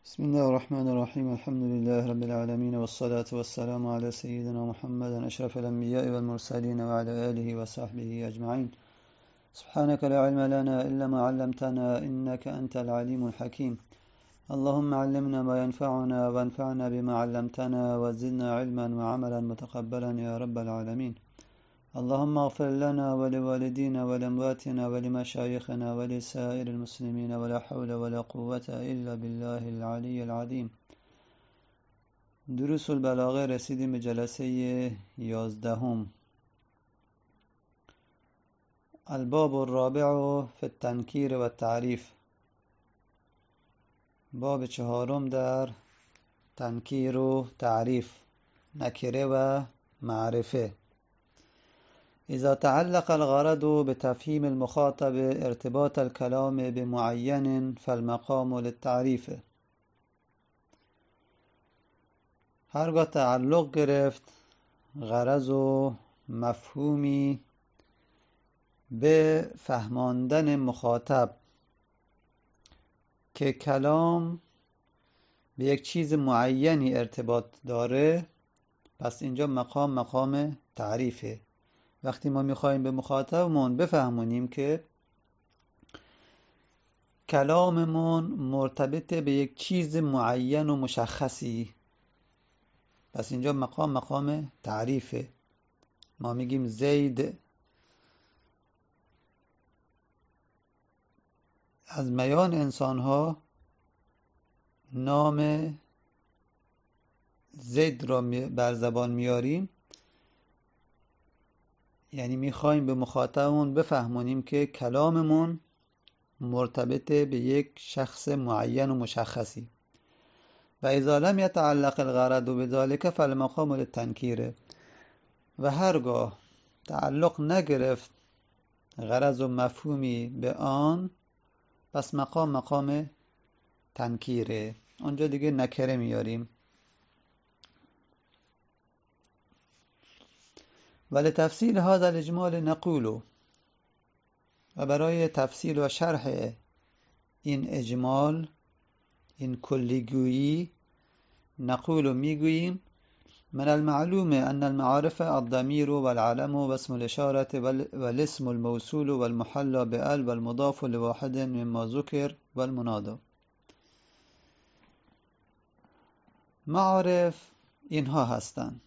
بسم الله الرحمن الرحيم الحمد لله رب العالمين والصلاة والسلام على سيدنا محمد أشرف الأنبياء والمرسلين وعلى آله وصحبه أجمعين. سبحانك لا علم لنا إلا ما علمتنا إنك أنت العليم الحكيم. اللهم علمنا ما ينفعنا وانفعنا بما علمتنا وزدنا علما وعملا متقبلا يا رب العالمين. اللهم اغفر لنا ولوالدينا ولأمواتنا ولمشايخنا ولسائر المسلمين ولا حول ولا قوة إلا بالله العلي العظيم. دروس البلاغه رسیدیم به جلسه 11. الباب الرابع في التنکیر و التعریف، باب 4 در تنکیر و تعریف، نکره و معرفه. إذا تعلق الغرض بتفهيم المخاطب ارتباط الكلام بمعين فالمقام للتعريف. هرگاه تعلق گرفت غرض و مفهومی به فهماندن مخاطب که کلام به یک چیز معینی ارتباط داره، پس اینجا مقام تعریفه. وقتی ما میخوایم به مخاطبمون بفهمونیم که کلاممون مرتبط به یک چیز معین و مشخصی، پس اینجا مقام تعریفه. ما میگیم زید از میان انسانها نام زید را بر زبان میاریم، یعنی میخوایم به مخاطبمون بفهمونیم که کلاممون مرتبط به یک شخص معین و مشخصی. و اذا لم يتعلق الغرض بذلك فالمقام للتنکیر، و هرگاه تعلق نگرفت غرض و مفهومی به آن، پس مقام تنکیره. اونجا دیگه نکره میاریم. ولتفصیل هذا الاجمال نقول، و برای تفصیل و شرح این اجمال، این کلیگویی، نقول میگوییم من المعلوم ان المعارف الضمیر والعلم واسم الاشارة والاسم الموصول والمحل بال والمضاف لواحد مما ذکر والمنادى. معارف اینها هستند: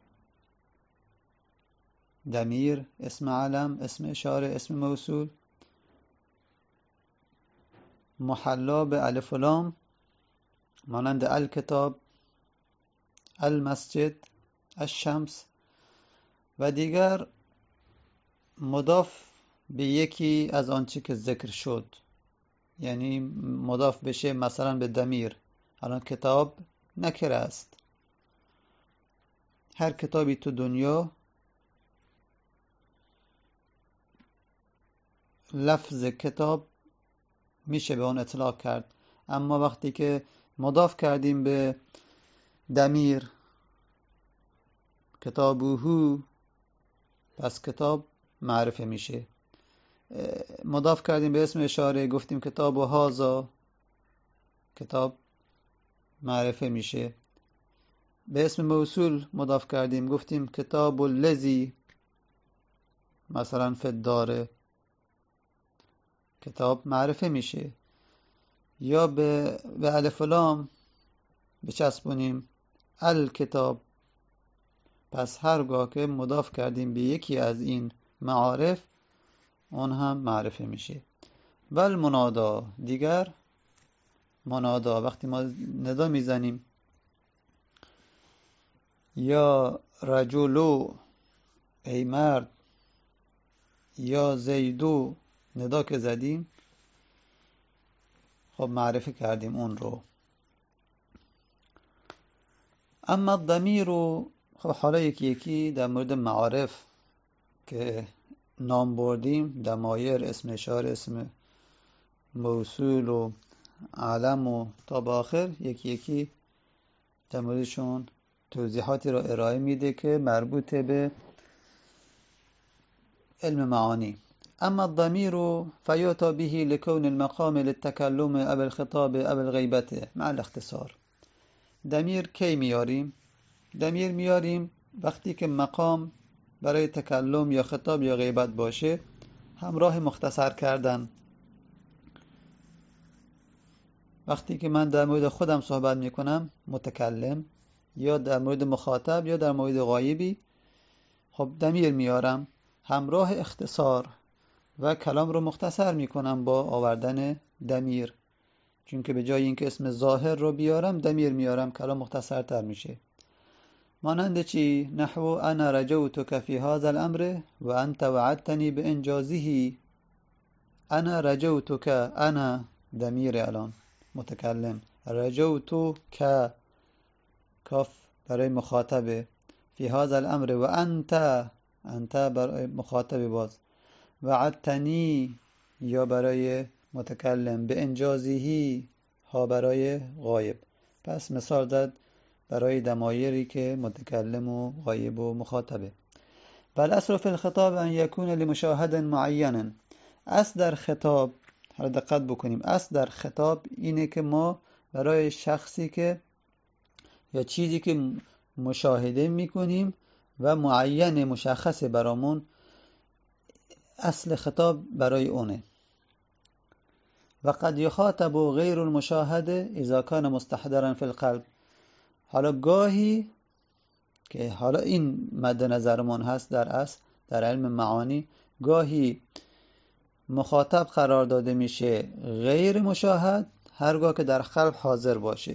ضمیر، اسم علم، اسم اشاره، اسم موصول، محلا به الف و لام مانند الکتاب، المسجد، الشمس، و دیگر مضاف به یکی از آنچه که ذکر شد، یعنی مضاف بشه مثلا به ضمیر. الان کتاب نکره است. هر کتابی تو دنیا لفظ کتاب میشه به اون اطلاق کرد، اما وقتی که مضاف کردیم به ضمیر کتابوهو، پس کتاب معرفه میشه. مضاف کردیم به اسم اشاره، گفتیم کتاب و هازا، کتاب معرفه میشه. به اسم موصول مضاف کردیم، گفتیم کتاب الذی مثلا فی الدار، کتاب معرفه میشه. یا به الف و لام بچسبونیم الکتاب، پس هرگاه که مضاف کردیم به یکی از این معارف، اون هم معرفه میشه. و المنادا، دیگر منادا، وقتی ما ندا میزنیم یا رجلو ای مرد، یا زیدو ندا که زدیم، خب معرفه کردیم اون رو. اما الضمیر رو، خب حالا یکی در مورد معارف که نام بردیم، ضمایر، اسم اشاره، اسم موصول و علم و تا به آخر، یکی در موردشون توضیحاتی را ارائه میده که مربوط به علم معانی. اما الضمیر فیؤتی به لکون المقام للتکلم او الخطاب او الغیبت مع الاختصار. ضمیر کی میاریم؟ ضمیر میاریم وقتی که مقام برای تکلم یا خطاب یا غیبت باشه، همراه مختصر کردن. وقتی که من در مورد خودم صحبت میکنم، متکلم، یا در مورد مخاطب یا در مورد غایبی، خب ضمیر میارم همراه اختصار و کلام رو مختصر میکنم با آوردن ضمیر. چون که به جای اینکه اسم ظاهر رو بیارم ضمیر میارم، کلام مختصر تر میشه. مانند چی؟ نحو انا رجوتك في هذا الامر و انت وعدتنی بانجازه. انا رجوتك، انا ضمیر الان متکلم، رجوتك کاف برای مخاطبه، فی هذا الامر و انت برای مخاطب باز، وعدتنی یا برای متکلم، به انجازهی ها برای غایب. پس مثال داد برای ضمایری که متکلم و غایب و مخاطبه. والاصل فی الخطاب ان یکون لمشاهد معین. اصل در خطاب، حالا دقت بکنیم، اصل در خطاب اینه که ما برای شخصی که یا چیزی که مشاهده میکنیم و معین مشخص برامون، اصل خطاب برای اونه. و قد یخاطب غیر المشاهد اذا کان مستحضرا فی القلب. حالا گاهی که حالا این مد نظرمون هست در اصل در علم معانی، گاهی مخاطب قرار داده میشه غیر مشاهد هرگاه که در قلب حاضر باشه.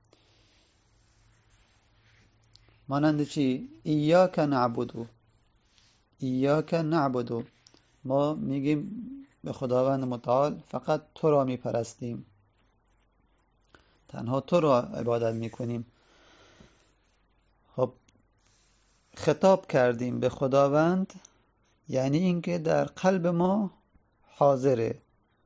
مانند چی؟ ایاک نعبدو، ایاک نعبدو، ما میگیم به خداوند متعال فقط تو را میپرستیم، تنها تو را عبادت میکنیم. خب خطاب کردیم به خداوند، یعنی اینکه در قلب ما حاضره،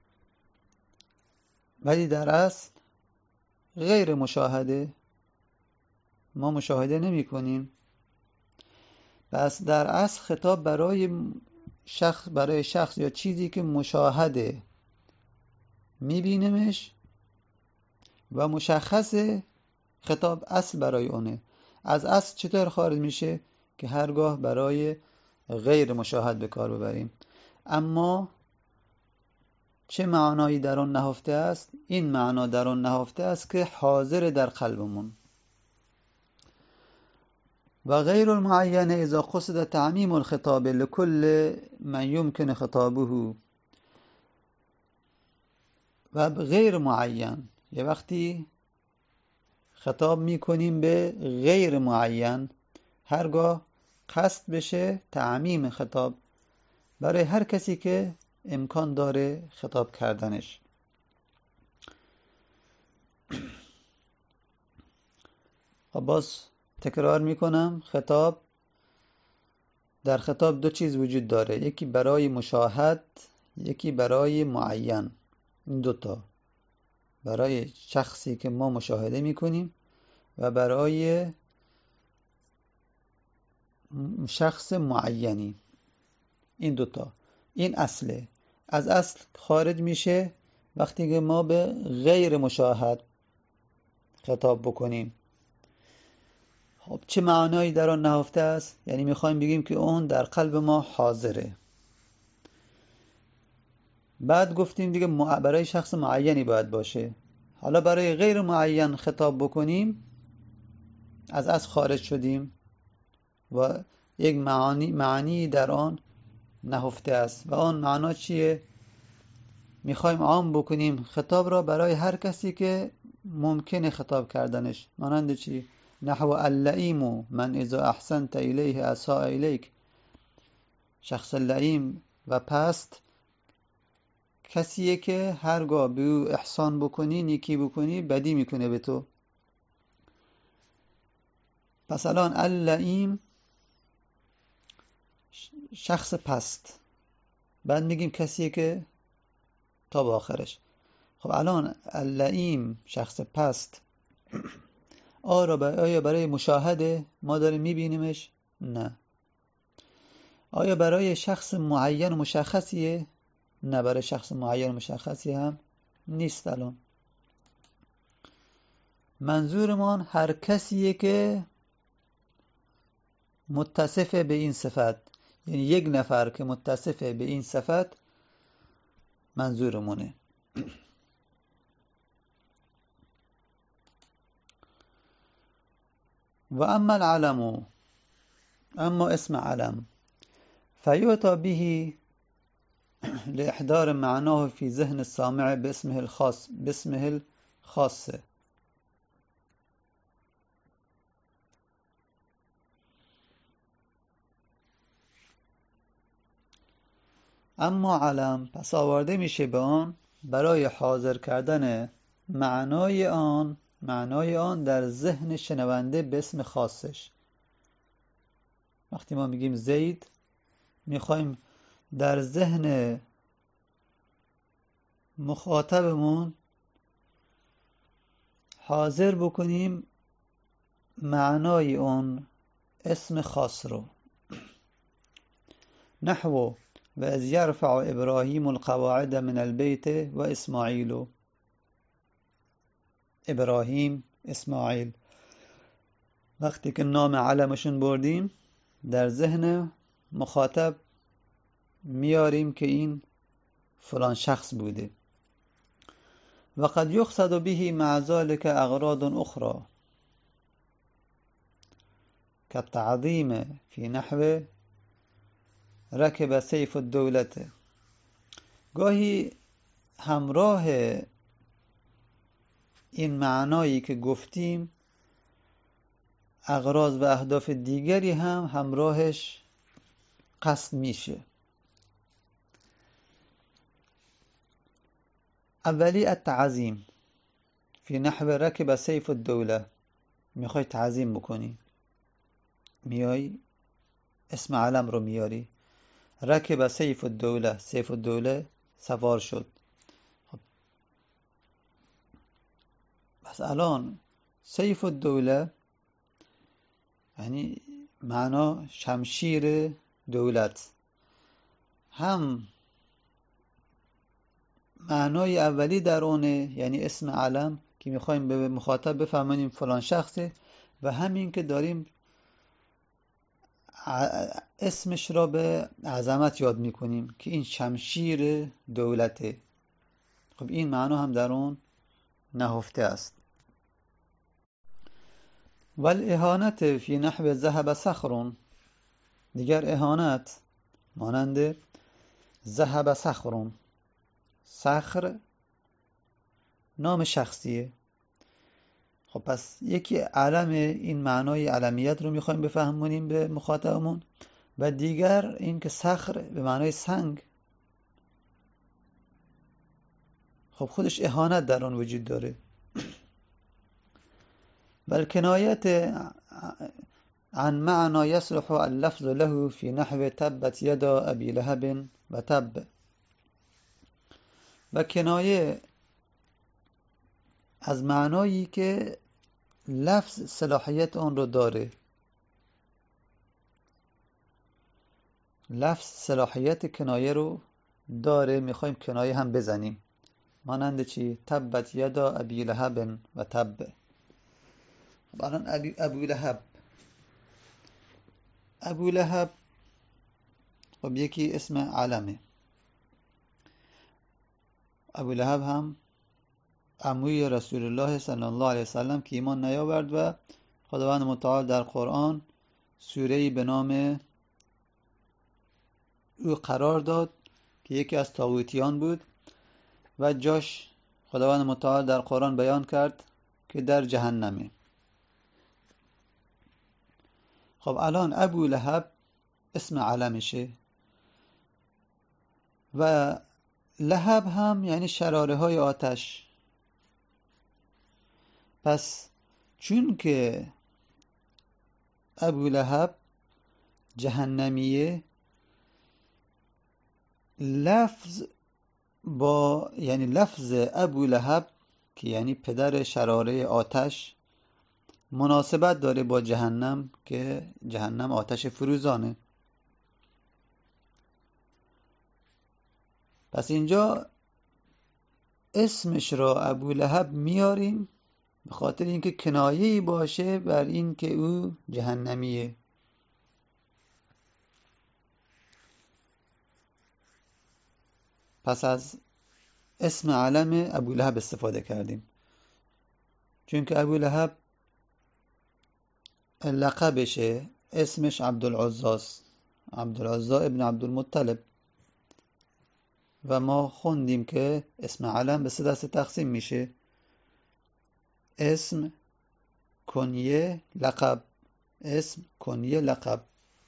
ولی در اصل غیر مشاهده، ما مشاهده نمی کنیم. پس در اصل خطاب برای شخص یا چیزی که مشاهده، میبینیمش و مشخصه، خطاب اصل برای اونه. از اصل چطور خارج میشه؟ که هرگاه برای غیر مشاهد به کار ببریم. اما چه معنایی در آن نهفته است؟ این معنا در آن نهفته است که حاضر در قلبمون. و غیر المعین اذا قصد تعمیم الخطاب لكل من يمكن خطابه. و غیر معین یه وقتی خطاب میکنیم به غیر معین، هرگاه قصد بشه تعمیم خطاب برای هر کسی که امکان داره خطاب کردنش. خب باز تکرار میکنم، در خطاب دو چیز وجود داره، یکی برای مشاهد، یکی برای معین. این دوتا، برای شخصی که ما مشاهده میکنیم و برای شخص معینی. این دوتا، این اصله. از اصل خارج میشه وقتی که ما به غیر مشاهد خطاب بکنیم. خب چه معنایی در آن نهفته است؟ یعنی میخوایم بگیم که اون در قلب ما حاضره. بعد گفتیم دیگه برای شخص معینی باید باشه. حالا برای غیر معین خطاب بکنیم، از اصل خارج شدیم و یک معنی در آن نهفته است. و آن معنا چیه؟ میخوایم عام بکنیم خطاب را برای هر کسی که ممکنه خطاب کردنش. مانند چی؟ نحو اللئیم من اذا احسنت الیه اساء الیک. شخص لئیم و پست کسیه که هرگاه به او احسان بکنی، نیکی بکنی، بدی میکنه به تو. پس الان اللئیم شخص پست، بعد میگیم کسیه که تا به آخرش. خب الان اللئیم شخص پست، آیا برای مشاهده ما داریم میبینیمش؟ نه. آیا برای شخص معین مشخصیه؟ نه، برای شخص معین مشخصی هم نیست. الان منظورمان هر کسیه که متصف به این صفت، یعنی یک نفر که متصف به این صفت منظورمونه. و اما العلم، اما اسم علم، فیعطى به لإحضار معناه في ذهن السامع باسمه الخاص. اما علم پس آورده میشه به آن برای حاضر کردن معنای آن در ذهن شنونده به اسم خاصش. وقتی ما میگیم زید، میخوایم در ذهن مخاطبمون حاضر بکنیم معنای اون اسم خاص رو. نحو و از یرفع ابراهیم القواعد من البیت و اسماعیل. ابراهیم، اسماعیل، وقتی که نام علمشون بردیم در ذهن مخاطب میاریم که این فلان شخص بوده. و قد یقصد به مع ذلك اغراض اخرى كالتعظیم فی نحو رکب سیف الدولت. گاهی همراه این معنایی که گفتیم اغراض و اهداف دیگری هم همراهش قصد میشه. اولی التعظیم فی نحو رکب سیف الدوله، میخوای تعظیم بکنی، میای اسم علم رو میاری، رکب سیف الدوله، سیف الدوله سوار شد. خب بس الان سیف الدوله یعنی معنا شمشیر دولت، هم معنای اولی در اونه یعنی اسم علم که میخوایم به مخاطب بفهمونیم فلان شخصه، و همین که داریم اسمش را به عظمت یاد میکنیم که این شمشیر دولته. خب این معنا هم در اون نهفته است. والاهانت فی نحو ذهب صخر، دیگر اهانت مانند ذهب صخر. صخر نام شخصیه. خب پس یکی علم، این معنای علمیت رو میخوایم بفهمونیم به مخاطبمون، و دیگر این که صخر به معنای سنگ. خب خودش اهانت در آن وجود داره. بل کنایت عن معنى يصلح اللفظ له في نحو تبت يدا ابي لهب و تب، و کنایه از معنایی که لفظ صلاحیت آن رو داره. لفظ صلاحیت کنایه رو داره، میخوایم کنایه هم بزنیم. مانند چی؟ تبت یدا ابی لهب و تب. الان ابو لهب خب یکی اسم علمه. ابو لهب هم عموی رسول الله صلی الله علیه وسلم که ایمان نیاورد و خداوند متعال در قرآن سوره‌ای به نام او قرار داد که یکی از طاغوتیان بود و جاش خداوند متعال در قرآن بیان کرد که در جهنمه. خب الان ابو لهب اسم علمشه و لهب هم یعنی شراره های آتش. پس چون که ابو لهب جهنمیه، لفظ ابو لهب که یعنی پدر شراره آتش مناسبت داره با جهنم که جهنم آتش فروزانه. پس اینجا اسمش را ابولهب میاریم به خاطر اینکه کنایه‌ای باشه بر این که او جهنمیه. پس از اسم علم ابولهب استفاده کردیم، چون که ابولهب لقبشه، اسمش عبدالعزاست، عبدالعزا ابن عبدالمطلب. و ما خوندیم که اسم علم به 3 دسته تقسیم میشه: اسم، کنیه، لقب. اسم، کنیه، لقب.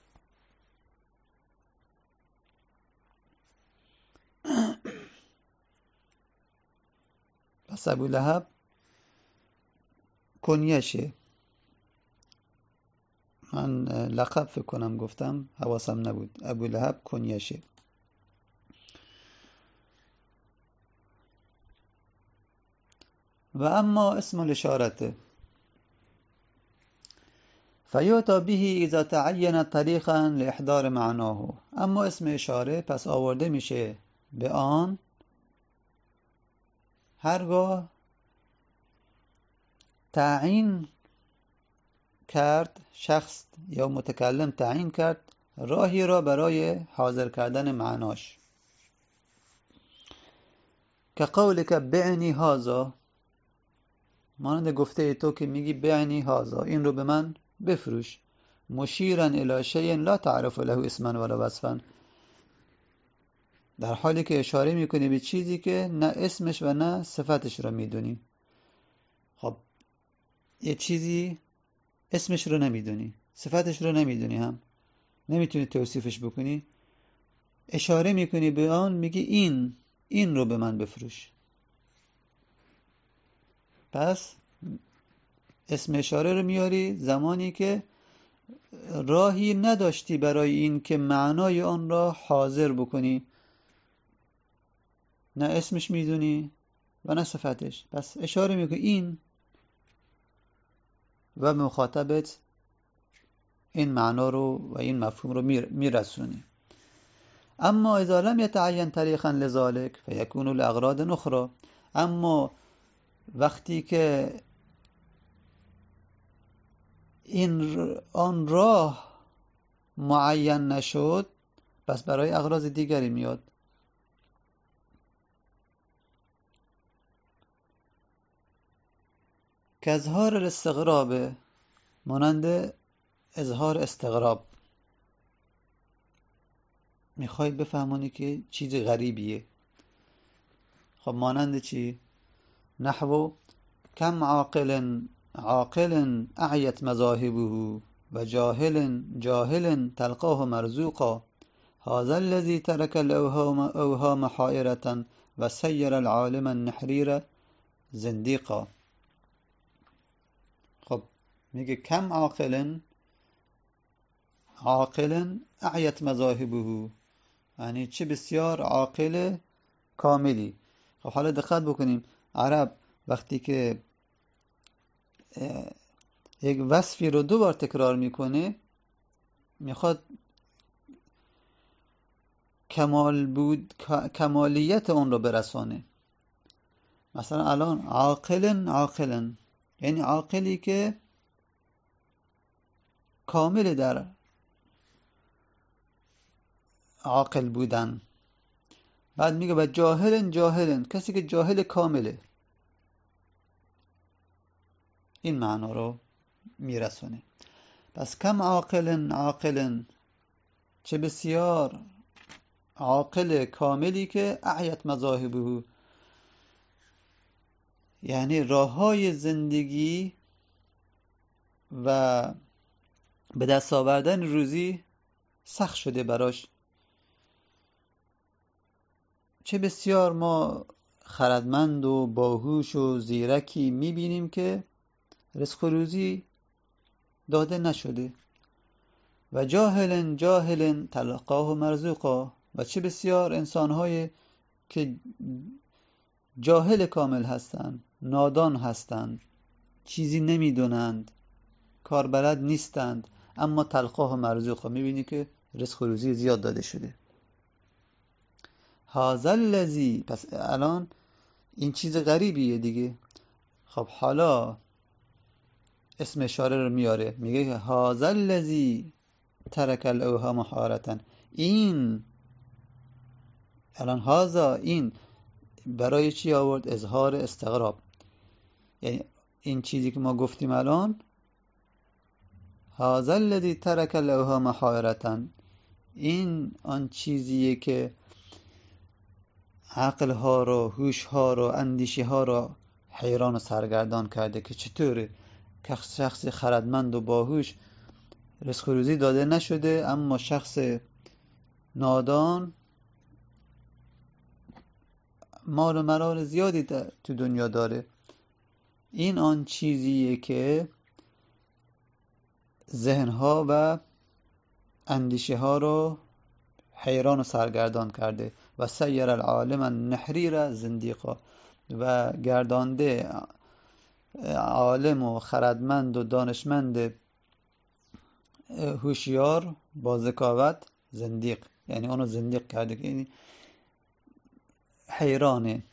پس ابولهب کنیشه. من لقب فکر کنم گفتم، حواسم نبود. ابولهب کنیشه. و اما اسم الاشارته فیوتا به اذا تعین طریقا لاحضار معناه. اما اسم اشاره پس آورده میشه به آن هرگاه تعیین کرد، شخص یا متکلم تعیین کرد راهی را برای حاضر کردن معناش. که قولک بعنی هذا، مانند گفته تو که میگی بعنی هذا، این رو به من بفروش. مشیرا الی شیء لا تعرف له اسما ولا وصفا، در حالی که اشاره میکنی به چیزی که نه اسمش و نه صفتش رو میدونی. خب یه چیزی اسمش رو نمیدونی، صفتش رو نمیدونی، هم نمیتونی توصیفش بکنی، اشاره میکنی به آن، میگی این رو به من بفروش. پس اسم اشاره رو میاری زمانی که راهی نداشتی برای این که معنای آن را حاضر بکنی، نه اسمش میدونی و نه صفتش. پس اشاره میکنی این، و مخاطبت این معنا رو و این مفهوم رو میرسونی. اما اذا لم يتعین طریقا لذلك فیکون لاغراض اخرى. اما وقتی که آن راه معین نشد، پس برای اغراض دیگری میاد. که اظهار الاستغراب، مانند اظهار استغراب، میخوای بفهمونی که چیز غریبیه. خب مانند چی؟ نحو کم عاقل اعیت مذاهبه و جاهل تلقاه مرزوقا، هذا الذي ترك الاوهام حائرة و سیر العالم النحریر زندیقا. خب میگه کم عاقل اعیت مذاهبه، یعنی چه بسیار عاقل کاملی. خب حالا دقت بکنیم، عرب وقتی که یک وصفی رو 2 بار تکرار میکنه، میخواد کمالیت اون رو برسانه. مثلا الان عاقل یعنی عاقلی که کامل در عاقل بودن. بعد میگه و جاهل کسی که جاهل کامله. این معنا رو میرسونه. پس کم عاقل چه بسیار عاقل کاملی که اعیت مذاهبه، یعنی راههای زندگی و به دست آوردن روزی سخت شده براش. چه بسیار ما خردمند و باهوش و زیرکی میبینیم که رزق و روزی داده نشده. و جاهل تلقاه مرزوقا، و چه بسیار انسان‌های که جاهل کامل هستند، نادان هستند، چیزی نمیدونند، کاربلد نیستند، اما تلقاه مرزوقا، میبینی که رزق و روزی زیاد داده شده. هذا الذی، پس الان این چیز غریبیه دیگه. خب حالا اسم اشاره رو میاره، میگه هذا الذی ترک الالهه محارتا. این الان هذا، این برای چی آورد؟ اظهار استغراب. یعنی این چیزی که ما گفتیم الان، هذا الذی ترک الالهه محارتا، این آن چیزیه که عقل ها رو، هوش ها رو، اندیشه ها رو حیران و سرگردان کرده که چطوره که شخص خردمند و باهوش رزق و روزی داده نشده، اما شخص نادان مال و منال زیادی تو دنیا داره. این آن چیزیه که ذهنها و اندیشه ها رو حیران و سرگردان کرده. و سیر العالم النحریر زندیقا، و گردانده عالم و خردمند و دانشمند هوشیار با ذکاوت زندیق، یعنی اونو زندیق کرده، که یعنی حیرانه.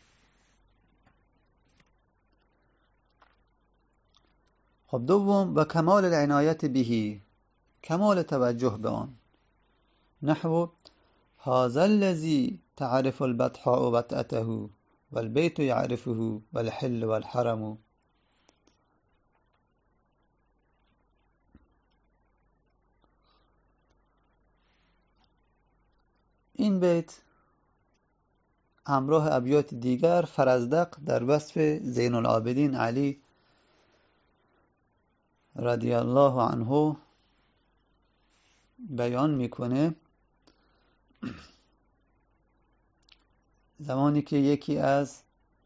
خب دوم، و کمال العنایت بهی، کمال توجه به آن. نحو هذا الذی تعرف البطحاء وطأته والبیت یعرفه والحل والحرم. این بیت همراه ابیات دیگر فرزدق در وصف زین العابدین علی رضی الله عنه بیان میکنه. زمانی که یکی از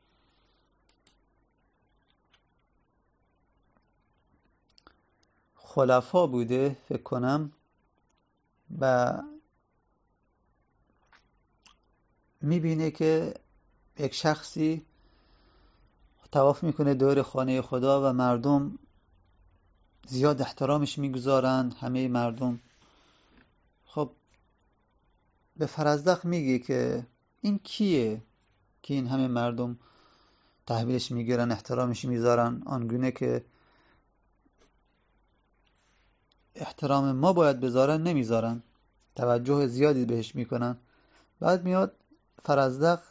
خلفا بوده فکر کنم، و میبینه که یک شخصی طواف میکنه دور خانه خدا و مردم زیاد احترامش میگذارن، همه مردم. خب به فرزدق میگه که این کیه که این همه مردم تحویلش میگیرن، احترامش میذارن، آنگونه که احترام ما باید بذارن نمیذارن، توجه زیادی بهش میکنن. بعد میاد فرزدق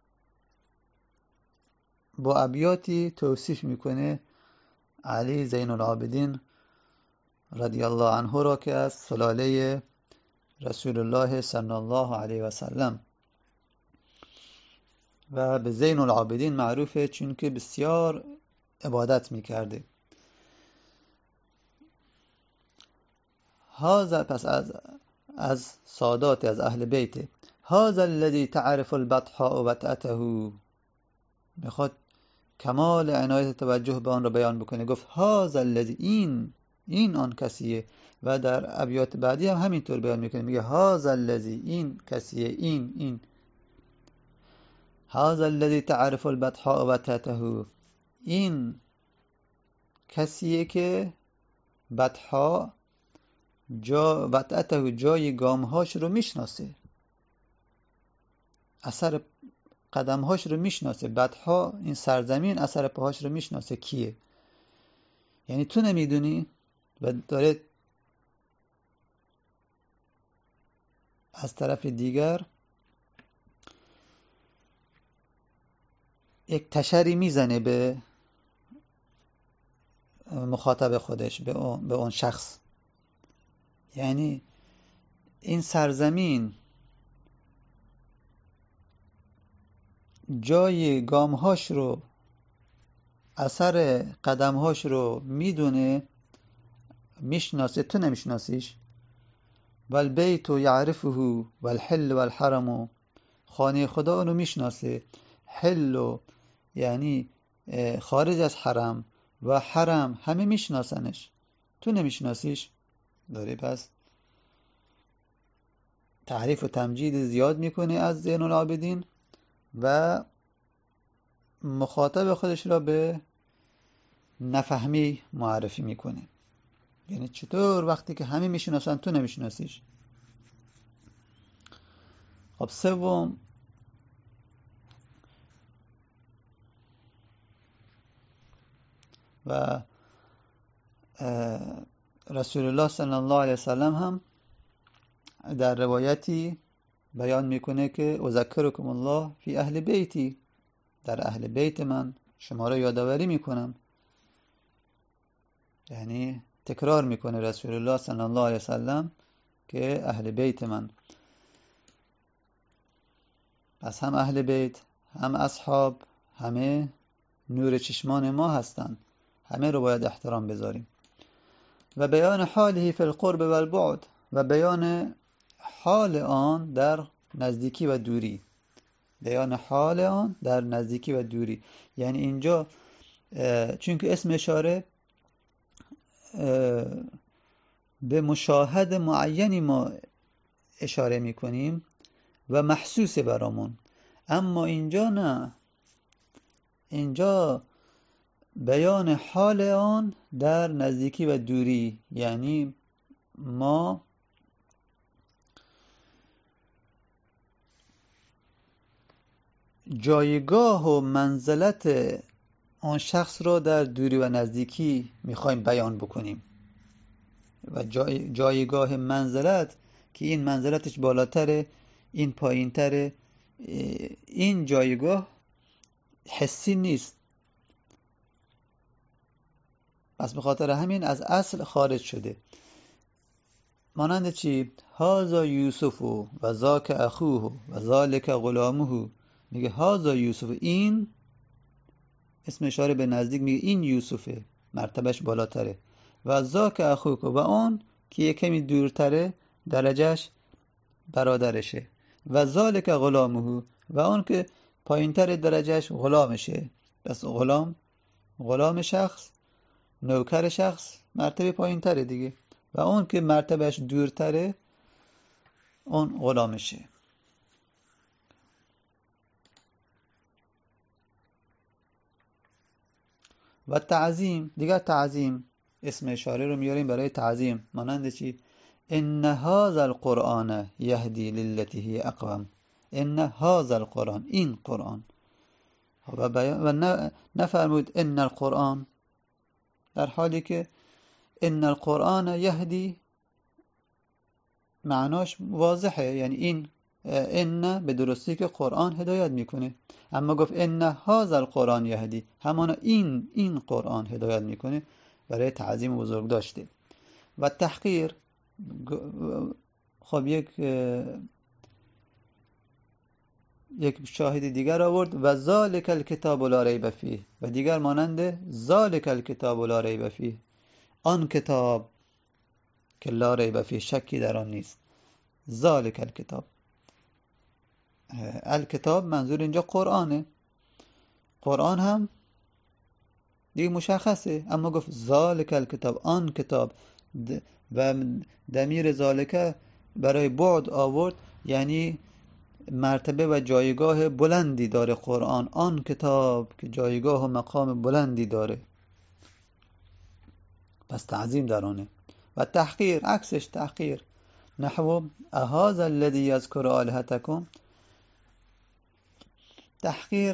با ابیاتی توصیف میکنه علی زین العابدین رضی الله عنه را که از سلاله رسول الله صلی الله علیه و سلم و به زین العابدین معروفه چون که بسیار عبادت میکرده. هذا، پس از سادات، از اهل بیت، هذا الذی تعرف البطحاء وطأته، میخواد کمال عنایت توجه به آن را بیان بکنه. گفت هذا الذی، این آن کسیه. و در ابیات بعدی هم همینطور بیان میکنه، میگه هذا الذی، این کسیه، این هذا الذی تعرف البطحاء وطأته، این کسیه که بطحاء وطأته، جای گامهاش رو میشناسه، اثر قدمهاش رو میشناسه. بطحاء، این سرزمین، اثر پاهاش رو میشناسه کیه. یعنی تو نمیدونی و داره از طرف دیگر یک تشری میزنه به مخاطب خودش، به اون شخص. یعنی این سرزمین جای گامهاش رو، اثر قدمهاش رو میدونه، میشناسه، تو نمیشناسیش. والبیت یعرفه والحل والحرم، خانه خدا اونو میشناسه. حل یعنی خارج از حرم، و حرم همه میشناسنش، تو نمیشناسیش. داره پس تعریف و تمجید زیاد میکنه از زین العابدین و مخاطب خودش را به نفهمی معرفی میکنه. یعنی چطور وقتی که همه میشناسن تو نمیشناسیش. خب سوم، و رسول الله صلی الله علیه وسلم هم در روایتی بیان میکنه که اذکرکم الله فی اهل بیتی، در اهل بیت من شما را یادآوری میکنم. یعنی تکرار میکنه رسول الله صلی الله علیه وسلم که اهل بیت من. پس هم اهل بیت هم اصحاب همه نور چشمان ما هستند، همه رو باید احترام بذاریم. و بیان حاله فی القرب و البعد، و بیان حال آن در نزدیکی و دوری. بیان حال آن در نزدیکی و دوری، یعنی اینجا چون که اسم اشاره به مشاهد معینی ما اشاره میکنیم و محسوس برامون، اما اینجا نه، اینجا بیان حال آن در نزدیکی و دوری، یعنی ما جایگاه و منزلت آن شخص را در دوری و نزدیکی میخوایم بیان بکنیم. و جایگاه منزلت که این منزلتش بالاتره، این پایینتره، این جایگاه حسی نیست. پس به خاطر همین از اصل خارج شده. مانند چی؟ هازا یوسف و ذاک اخوه و ذالک غلامه. میگه هازا یوسف، این اسم اشاره به نزدیک، میگه این یوسفه، مرتبهش بالاتره. و ذاک اخوک، و اون که یه کمی دورتره درجهش برادرشه. و ذالک غلامه، و اون که پایینتر درجهش غلامشه. پس غلام شخص، نوکر شخص مرتبه پایینتره دیگه، و اون که مرتبهش دورتره اون غلامشه. و تعظیم، دیگر تعظیم اسم اشاره رو میاریم برای تعظیم. مانند چی؟ ان هذا القرآن یهدی للتی هی اقوم. ان هذا القرآن، این قرآن. و نفرمود ان القرآن، در حالی که ان القرآن یهدی معناش واضحه، یعنی این ان به درستی که قرآن هدایت میکنه، اما گفت ان هذا القرآن یهدی، همانا این قرآن هدایت میکنه، برای تعظیم بزرگ داشته. و تحقیر، خب یک شاهد دیگر آورد، و ذالک الکتاب لا ریب فیه، و دیگر مانند ذالک الکتاب لا ریب فیه، آن کتاب که لا ریب فیه، شکی در آن نیست. ذالک الکتاب، الکتاب منظور اینجا قرآنه. قرآن هم دیگه مشخصه، اما گفت ذالک الکتاب، آن کتاب، و ضمیر ذالک برای بعد آورد، یعنی مرتبه و جایگاه بلندی داره قرآن، آن کتاب که جایگاه و مقام بلندی داره، پس تعظیم در آنه. و تحقیر، عکسش تحقیر، نحو اهذا الذی یذکر آلهتکم. تحقیر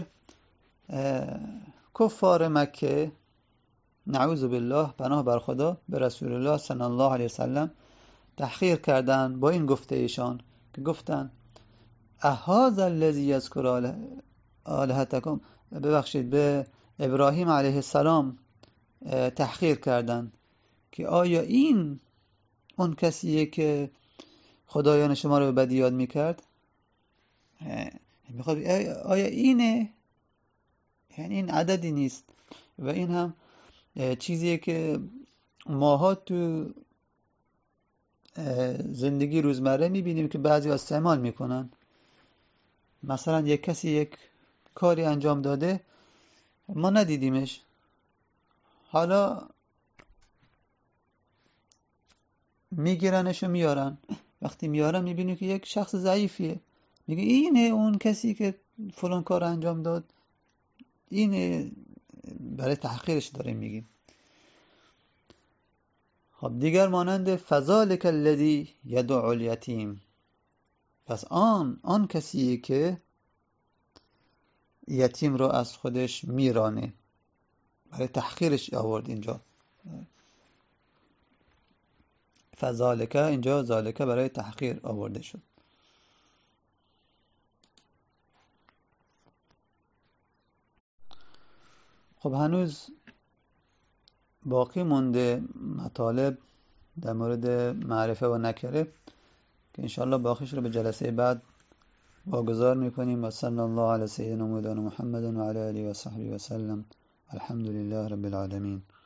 کفار مکه، نعوذ بالله، پناه بر خدا، به رسول الله صلی الله علیه وسلم تحقیر کردن با این گفته ایشان که گفتن اهذا الذی یذکر آلهتکم، ببخشید، به ابراهیم علیه السلام تحقیر کردن که آیا این اون کسیه که خدایان شما رو به بدی یاد میکرد؟ میخواد آیا اینه؟ یعنی این عددی نیست. و این هم چیزیه که ماها تو زندگی روزمره میبینیم که بعضی استعمال میکنن. مثلا یک کسی یک کاری انجام داده، ما ندیدیمش، حالا میگیرنش و میارن. وقتی میارن میبینیم که یک شخص ضعیفیه، میگه اینه اون کسی که فلان کار انجام داد، اینه، برای تحقیرش داریم میگیم. خب دیگر مانند فذالک الذی یدعو الیتیم، پس آن کسیه که یتیم رو از خودش میرانه. برای تحقیرش آورد اینجا. فذالکه اینجا ذالکه برای تحقیر آورده شد. خب هنوز باقی مونده مطالب در مورد معرفه و نکره که انشاءالله باقیش رو به جلسه بعد واگذار میکنیم. و صلی الله علی سیدنا مولانا محمد و علی آله و صحبه و سلم. الحمد لله رب العالمین.